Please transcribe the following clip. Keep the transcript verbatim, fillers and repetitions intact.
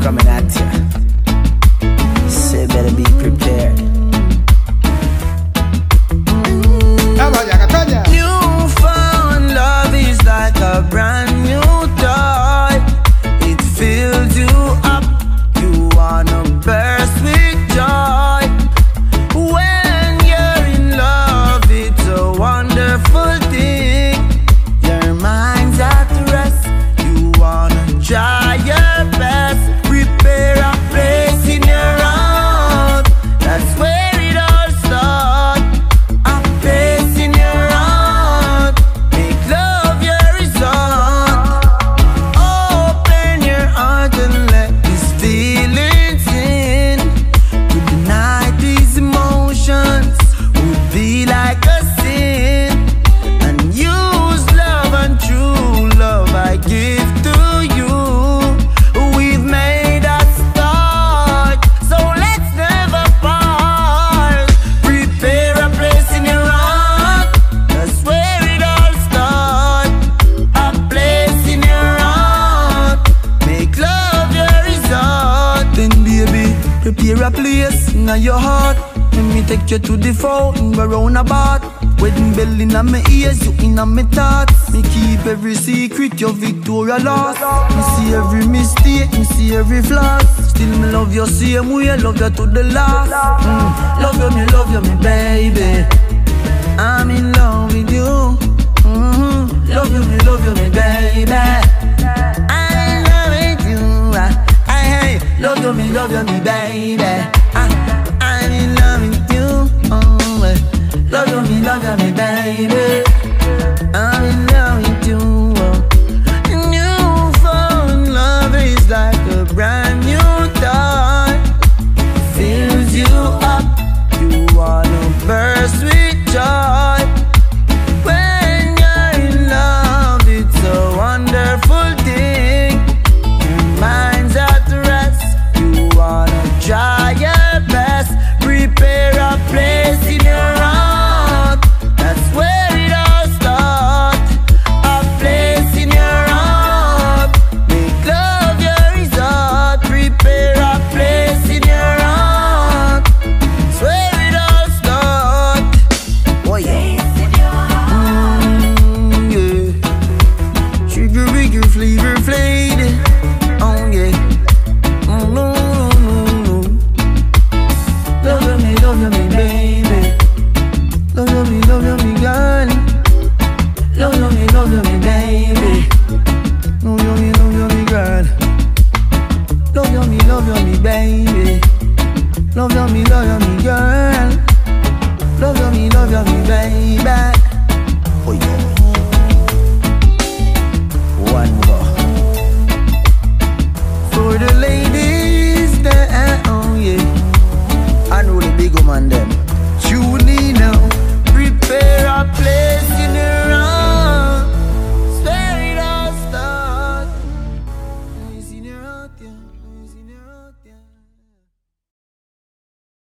coming at you. So you better be prepared. Newfound love is like a brand new toy. It fills you up, you wanna burst with joy. When you're in love, it's a wonderful thing. Your mind's at rest, you wanna try your best. Prepare a place in your heart, that's where it all starts. A place in your heart, make love your resort. Open your heart and let these feelings in. To deny these emotions would be like a sin. And use love and true love I give to you. We've made a start, so let's never part. Prepare a place in your heart, that's where it all starts. A place in your heart, make love your resort. Then baby, prepare a place in your heart. Let me take you to the fountain, we're round about. Wedding bell in my ears, you in my thoughts. Me keep every secret, your Victoria lost. Me see every mistake, me see every flaw. Still me love you same way, I love you to the last. mm. Love you, me love you, me baby. I'm in love with you. mm-hmm. Love you, me love you, me baby. I'm in love with you. I, I, I love you, me love you, me baby. I, I'm in love with you. Oh, eh. Love you, me love you, me baby. I'm in love with you. Oh. Newfound love is like a brand new toy. Fills you up, you wanna burst with joy. When you're in love, it's a wonderful thing. Your mind's at rest, you wanna try your best. Prepare a place in your heart, that's where it all starts. A place in your heart, make love your resort. Prepare a place in your heart, that's where it all starts. Oh yeah. Mm, yeah. Sugar, bigger, flavor, flayed. Oh yeah. Mm, no, no, no, no. Love me, love me, baby. Love me, love me, girl. Love me, love me, baby. Love me, love me, girl. Love me, love me, baby. Love me, love me, girl. Love me, love me, baby.